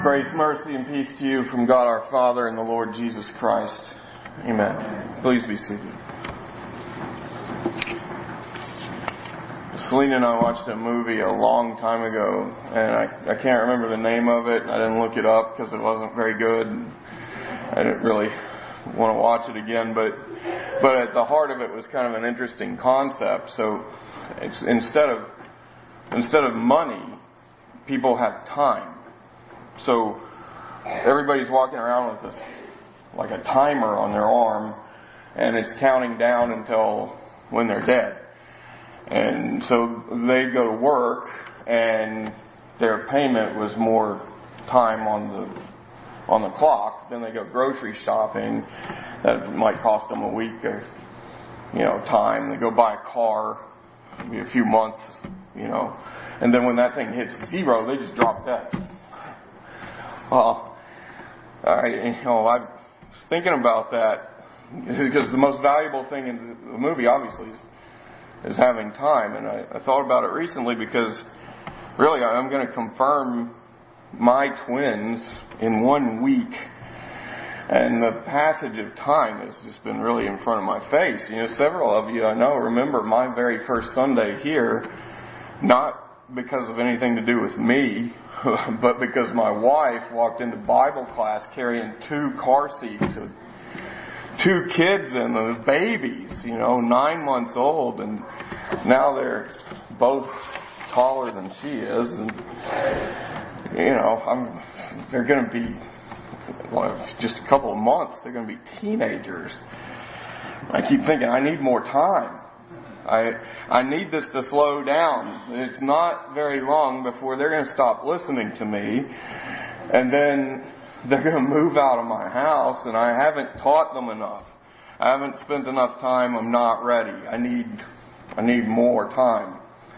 Grace, mercy, and peace to you from God our Father and the Lord Jesus Christ. Amen. Please be seated. Selena and I watched a movie a long time ago, and I can't remember the name of it. I didn't look it up because it wasn't very good. I didn't really want to watch it again, but at the heart of it was kind of an interesting concept. So it's instead of money, people have time. So everybody's walking around with this, like a timer on their arm, and it's counting down until when they're dead. And so they go to work, and their payment was more time on the clock. Then they go grocery shopping. That might cost them a week of, time. They go buy a car, maybe a few months, and then when that thing hits zero, they just drop dead. Well, I was thinking about that because the most valuable thing in the movie, obviously, is having time. And I thought about it recently because really I'm going to confirm my twins in 1 week. And the passage of time has just been really in front of my face. Several of you I know remember my very first Sunday here, not because of anything to do with me, but because my wife walked into Bible class carrying 2 car seats with 2 kids and the babies, 9 months old, and now they're both taller than she is, and they're going to be, just a couple of months, they're going to be teenagers. I keep thinking I need more time. I need this to slow down. It's not very long before they're going to stop listening to me, and then they're going to move out of my house, and I haven't taught them enough. I haven't spent enough time. I'm not ready. I need more time.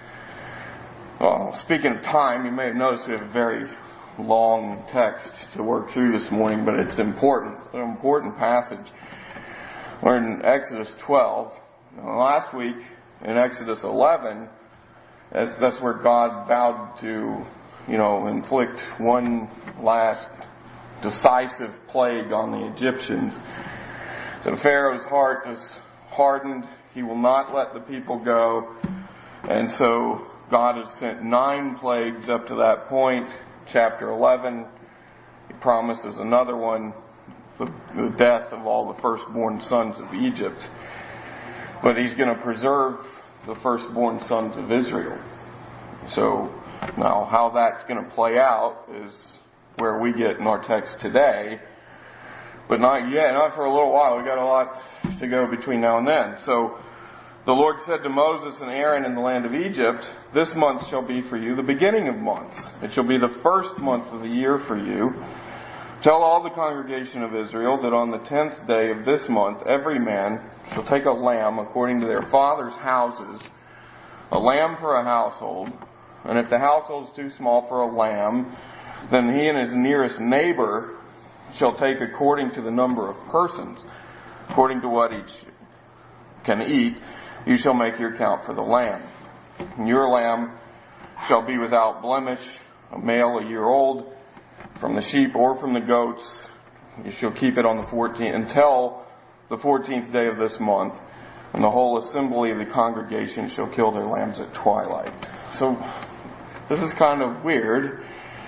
Well, speaking of time, you may have noticed we have a very long text to work through this morning, but it's important. It's an important passage. We're in Exodus 12. Last week, in Exodus 11, that's where God vowed to, inflict one last decisive plague on the Egyptians. So Pharaoh's heart is hardened. He will not let the people go. And so God has sent 9 plagues up to that point. Chapter 11, He promises another one, the death of all the firstborn sons of Egypt. But He's going to preserve the firstborn sons of Israel. So now how that's going to play out is where we get in our text today. But not yet, not for a little while. We've got a lot to go between now and then. So the Lord said to Moses and Aaron in the land of Egypt, "This month shall be for you the beginning of months. It shall be the first month of the year for you. Tell all the congregation of Israel that on the 10th day of this month, every man shall take a lamb according to their father's houses, a lamb for a household. And if the household is too small for a lamb, then he and his nearest neighbor shall take according to the number of persons, according to what each can eat. You shall make your count for the lamb. And your lamb shall be without blemish, a male a year old, from the sheep or from the goats. You shall keep it on the 14th until the 14th day of this month, and the whole assembly of the congregation shall kill their lambs at twilight." So this is kind of weird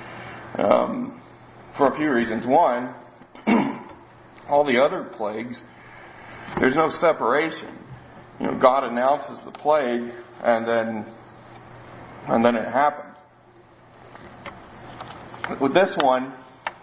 for a few reasons. One, all the other plagues, there's no separation. God announces the plague, and then it happens. With this one,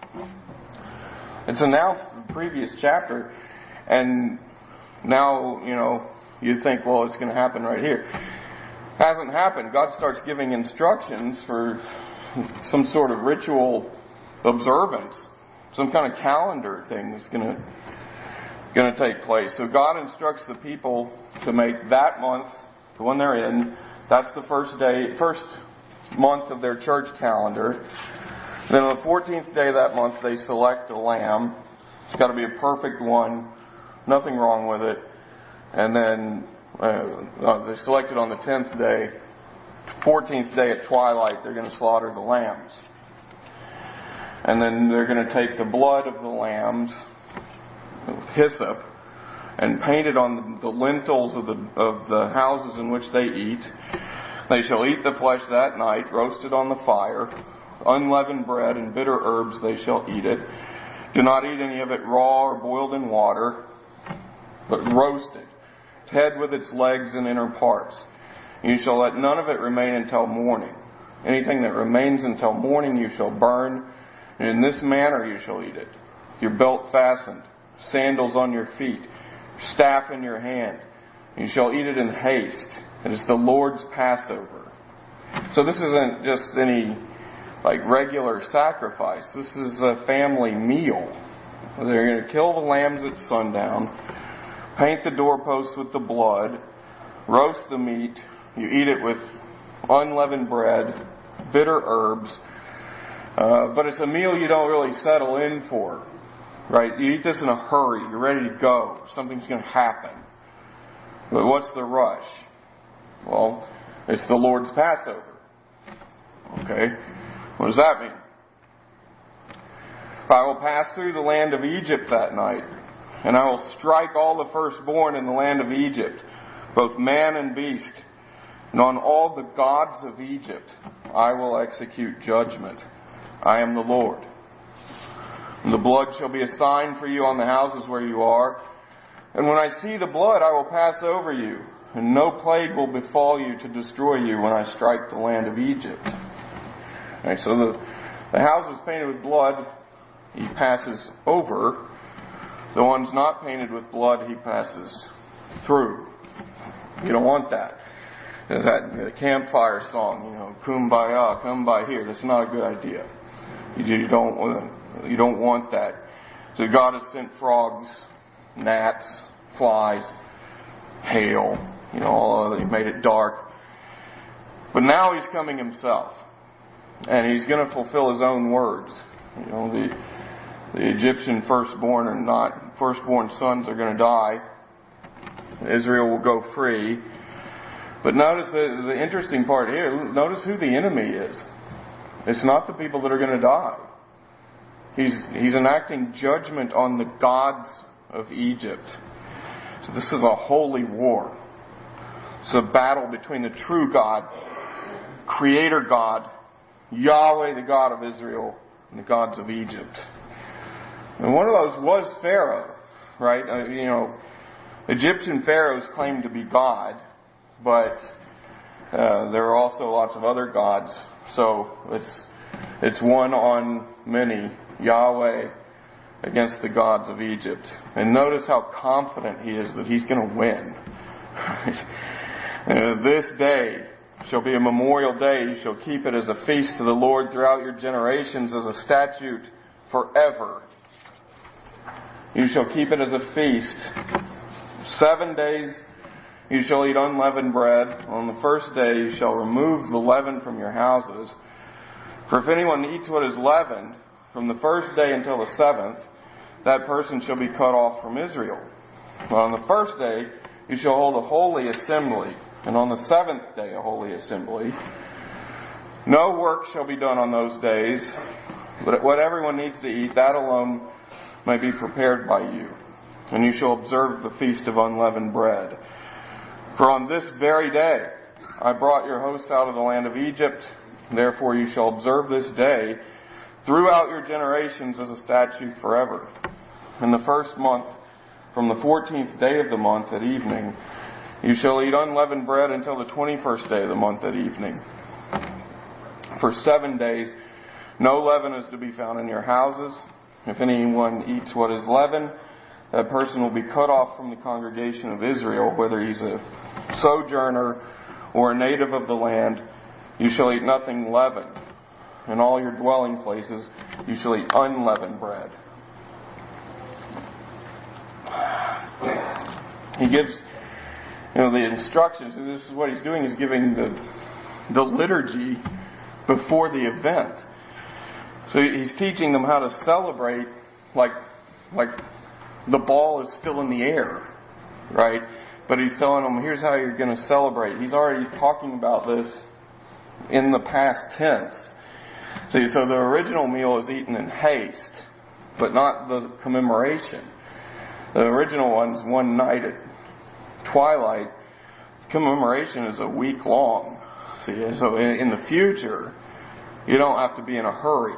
it's announced in the previous chapter, and now, you think, well, it's going to happen right here. Hasn't happened. God starts giving instructions for some sort of ritual observance. Some kind of calendar thing is going to take place. So God instructs the people to make that month, the one they're in, that's the first month of their church calendar. Then on the 14th day of that month, they select a lamb. It's got to be a perfect one. Nothing wrong with it. And then they select it on the 10th day. 14th day at twilight, they're going to slaughter the lambs. And then they're going to take the blood of the lambs with hyssop and paint it on the lintels of the houses in which they eat. They shall eat the flesh that night, roasted on the fire. Unleavened bread and bitter herbs they shall eat it. Do not eat any of it raw or boiled in water, but roasted, its head with its legs and inner parts. You shall let none of it remain until morning. Anything that remains until morning you shall burn, and in this manner you shall eat it. With your belt fastened, sandals on your feet, staff in your hand. You shall eat it in haste. It is the Lord's Passover. So this isn't just any regular sacrifice. This is a family meal. They're going to kill the lambs at sundown, paint the doorposts with the blood, roast the meat. You eat it with unleavened bread, bitter herbs. But it's a meal you don't really settle in for. Right? You eat this in a hurry. You're ready to go. Something's going to happen. But what's the rush? Well, it's the Lord's Passover. Okay? What does that mean? I will pass through the land of Egypt that night, and I will strike all the firstborn in the land of Egypt, both man and beast, and on all the gods of Egypt I will execute judgment. I am the Lord. And the blood shall be a sign for you on the houses where you are. And when I see the blood, I will pass over you, and no plague will befall you to destroy you when I strike the land of Egypt. Okay, so the houses painted with blood, he passes over. The ones not painted with blood, he passes through. You don't want that. There's that campfire song, Kumbaya, come by here. That's not a good idea. You don't want that. So God has sent frogs, gnats, flies, hail, all of it. He made it dark. But now he's coming himself. And he's going to fulfill his own words. The Egyptian firstborn sons are going to die. Israel will go free. But notice the interesting part here. Notice who the enemy is. It's not the people that are going to die. He's enacting judgment on the gods of Egypt. So this is a holy war. It's a battle between the true God, Creator God, Yahweh, the God of Israel, and the gods of Egypt. And one of those was Pharaoh, right? Egyptian pharaohs claimed to be God, but there are also lots of other gods. So it's one on many, Yahweh against the gods of Egypt. And notice how confident he is that he's going to win. This day shall be a memorial day. You shall keep it as a feast to the Lord throughout your generations, as a statute forever. You shall keep it as a feast. 7 days you shall eat unleavened bread. On the first day you shall remove the leaven from your houses. For if anyone eats what is leavened from the first day until the seventh, that person shall be cut off from Israel. But on the first day you shall hold a holy assembly, and on the seventh day a holy assembly. No work shall be done on those days, but what everyone needs to eat, that alone may be prepared by you. And you shall observe the feast of unleavened bread. For on this very day I brought your hosts out of the land of Egypt. Therefore you shall observe this day throughout your generations as a statute forever. In the first month, from the 14th day of the month at evening, you shall eat unleavened bread until the 21st day of the month at evening. For 7 days, no leaven is to be found in your houses. If anyone eats what is leavened, that person will be cut off from the congregation of Israel, whether he's a sojourner or a native of the land. You shall eat nothing leavened. In all your dwelling places, you shall eat unleavened bread. He gives, the instructions. This is what he's doing. He's giving the liturgy before the event. So he's teaching them how to celebrate like the ball is still in the air, right? But he's telling them, here's how you're going to celebrate. He's already talking about this in the past tense. See, so the original meal is eaten in haste, but not the commemoration. The original one's one night at twilight. The commemoration is a week long. See, so in the future, you don't have to be in a hurry.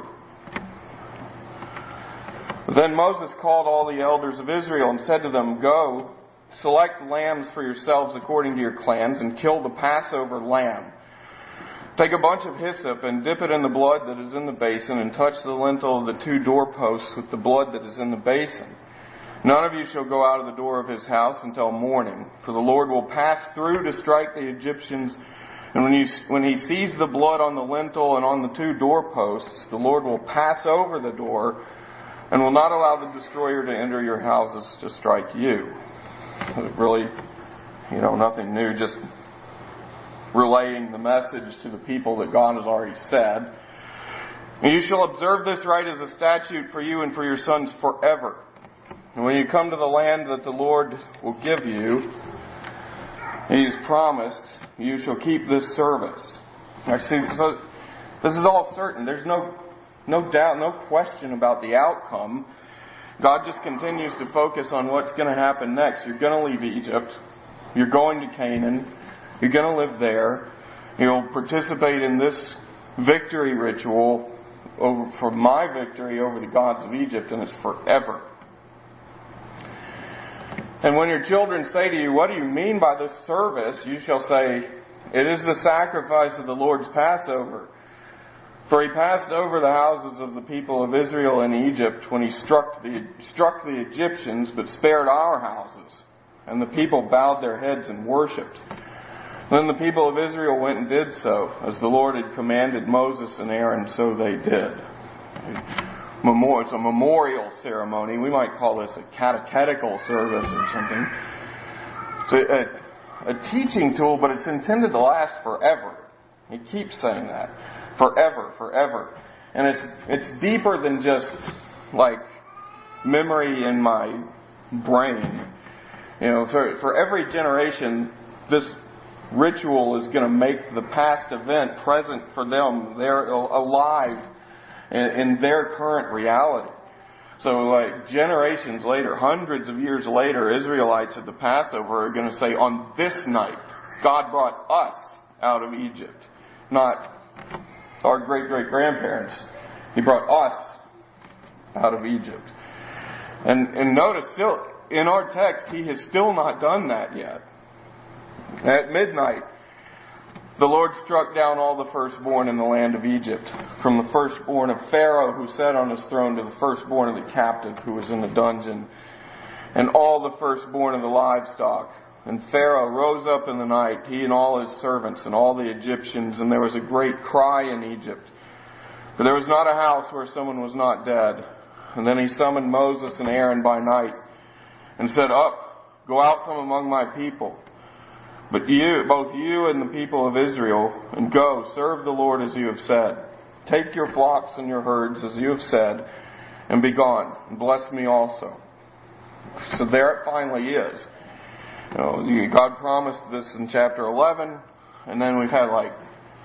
Then Moses called all the elders of Israel and said to them, "Go, select lambs for yourselves according to your clans, and kill the Passover lamb. Take a bunch of hyssop and dip it in the blood that is in the basin, and touch the lintel of the 2 doorposts with the blood that is in the basin. None of you shall go out of the door of his house until morning, for the Lord will pass through to strike the Egyptians. And when he sees the blood on the lintel and on the 2 doorposts, the Lord will pass over the door and will not allow the destroyer to enter your houses to strike you." Really, nothing new, just relaying the message to the people that God has already said. "And you shall observe this rite as a statute for you and for your sons forever. And when you come to the land that the Lord will give you, He has promised, you shall keep this service." See, so this is all certain. There's no doubt, no question about the outcome. God just continues to focus on what's going to happen next. You're going to leave Egypt. You're going to Canaan. You're going to live there. You'll participate in this victory ritual for my victory over the gods of Egypt, and it's forever. "And when your children say to you, 'What do you mean by this service?' you shall say, 'It is the sacrifice of the Lord's Passover. For he passed over the houses of the people of Israel in Egypt when he struck the Egyptians, but spared our houses.' And the people bowed their heads and worshipped. Then the people of Israel went and did so, as the Lord had commanded Moses and Aaron, so they did." It's a memorial ceremony. We might call this a catechetical service or something. It's a teaching tool, but it's intended to last forever. He keeps saying that. Forever, forever. And it's deeper than just like memory in my brain. For every generation, this ritual is going to make the past event present for them. They're alive in their current reality. So like generations later, hundreds of years later, Israelites at the Passover are going to say, "On this night, God brought us out of Egypt." Not our great-great-grandparents. He brought us out of Egypt. And notice still, in our text, He has still not done that yet. At midnight, the Lord struck down all the firstborn in the land of Egypt, from the firstborn of Pharaoh who sat on his throne to the firstborn of the captive who was in the dungeon, and all the firstborn of the livestock. And Pharaoh rose up in the night, he and all his servants and all the Egyptians, and there was a great cry in Egypt. For there was not a house where someone was not dead. And then he summoned Moses and Aaron by night and said, "Up, go out from among my people. But you, both you and the people of Israel, and go, serve the Lord as you have said. Take your flocks and your herds as you have said, and be gone, and bless me also." So there it finally is. God promised this in chapter 11, and then we've had like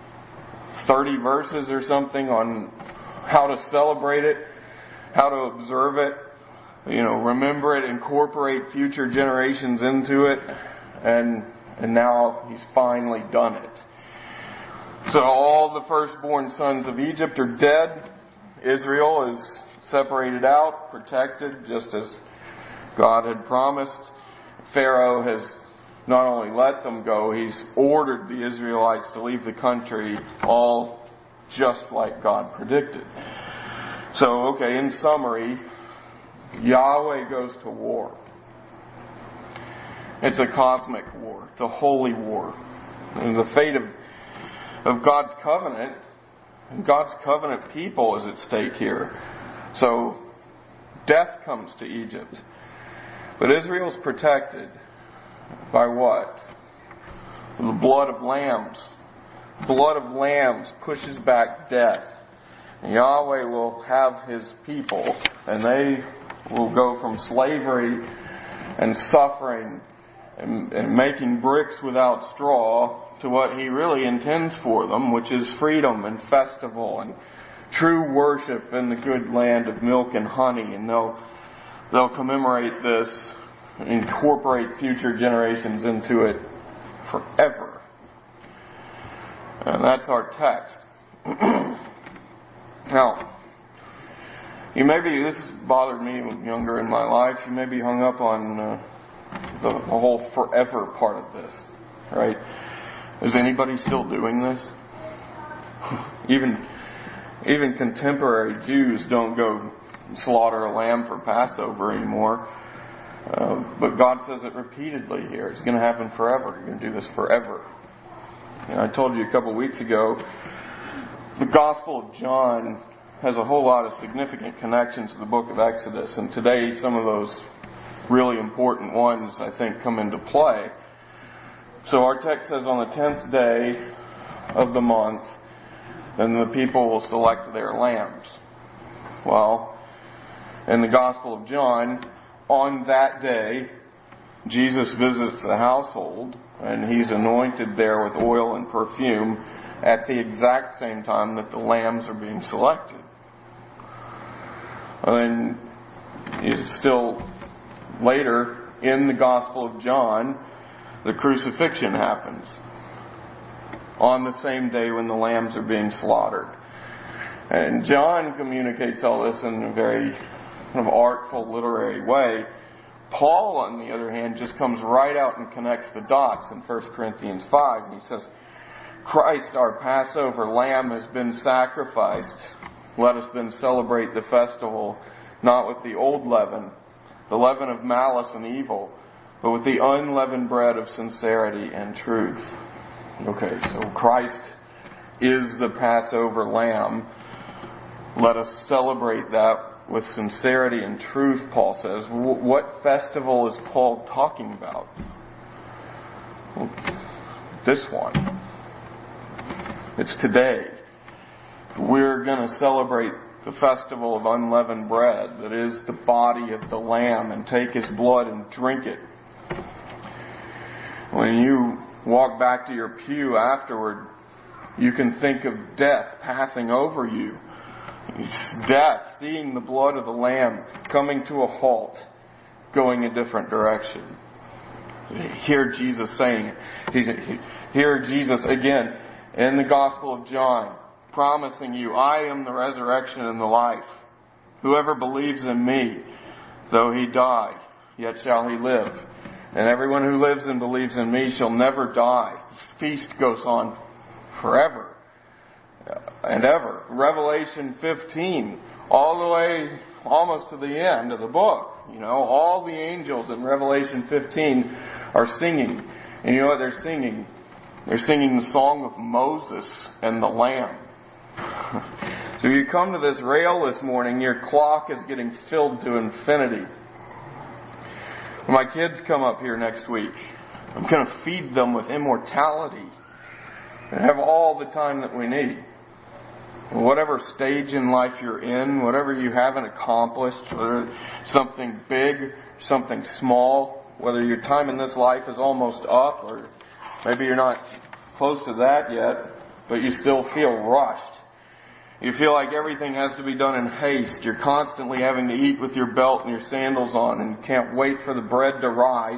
30 verses or something on how to celebrate it, how to observe it, remember it, incorporate future generations into it, and now He's finally done it. So all the firstborn sons of Egypt are dead. Israel is separated out, protected, just as God had promised. Pharaoh has not only let them go, he's ordered the Israelites to leave the country, all just like God predicted. So, in summary, Yahweh goes to war. It's a cosmic war. It's a holy war. And the fate of God's covenant and God's covenant people is at stake here. So, death comes to Egypt. But Israel's protected by what? The blood of lambs. Blood of lambs pushes back death. And Yahweh will have His people, and they will go from slavery and suffering and making bricks without straw to what He really intends for them, which is freedom and festival and true worship in the good land of milk and honey, and they'll commemorate this, incorporate future generations into it forever. And that's our text. Now, this has bothered me younger in my life. You may be hung up on the whole forever part of this, right? Is anybody still doing this? Even contemporary Jews don't go slaughter a lamb for Passover anymore. But God says it repeatedly here. It's going to happen forever. You're going to do this forever. I told you a couple weeks ago, the Gospel of John has a whole lot of significant connections to the book of Exodus. And today, some of those really important ones, I think, come into play. So our text says on the 10th day of the month, then the people will select their lambs. Well, in the Gospel of John, on that day, Jesus visits the household, and he's anointed there with oil and perfume at the exact same time that the lambs are being selected. And still later, in the Gospel of John, the crucifixion happens on the same day when the lambs are being slaughtered. And John communicates all this in a very kind of artful, literary way. Paul, on the other hand, just comes right out and connects the dots in 1 Corinthians 5. And he says, Christ, our Passover lamb, has been sacrificed. Let us then celebrate the festival, not with the old leaven, the leaven of malice and evil, but with the unleavened bread of sincerity and truth. Okay, so Christ is the Passover lamb. Let us celebrate that with sincerity and truth, Paul says. What festival is Paul talking about? Well, this one. It's today. We're going to celebrate the festival of unleavened bread, that is the body of the Lamb, and take His blood and drink it. When you walk back to your pew afterward, you can think of death passing over you. Death, seeing the blood of the Lamb coming to a halt, going a different direction. Hear Jesus saying it. Hear Jesus again in the Gospel of John, promising you, I am the resurrection and the life. Whoever believes in me, though he die, yet shall he live. And everyone who lives and believes in me shall never die. The feast goes on forever and ever. Revelation 15, all the way almost to the end of the book. All the angels in Revelation 15 are singing. And you know what they're singing? They're singing the song of Moses and the Lamb. So you come to this rail this morning, your clock is getting filled to infinity. When my kids come up here next week, I'm going to feed them with immortality and have all the time that we need. Whatever stage in life you're in, whatever you haven't accomplished, whether something big, something small, whether your time in this life is almost up, or maybe you're not close to that yet, but you still feel rushed. You feel like everything has to be done in haste. You're constantly having to eat with your belt and your sandals on and can't wait for the bread to rise.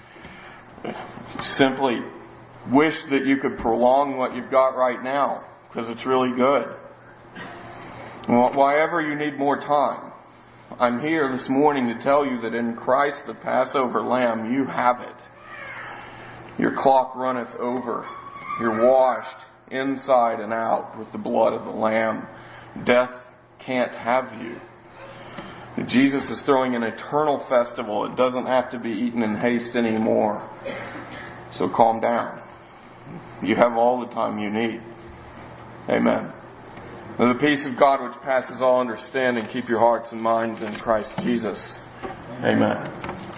Simply wish that you could prolong what you've got right now, because it's really good. Why ever you need more time, I'm here this morning to tell you that in Christ the Passover Lamb, you have it. Your clock runneth over. You're washed inside and out with the blood of the Lamb. Death can't have you. Jesus is throwing an eternal festival. It doesn't have to be eaten in haste anymore. So calm down. You have all the time you need. Amen. And the peace of God which passes all understanding, keep your hearts and minds in Christ Jesus. Amen.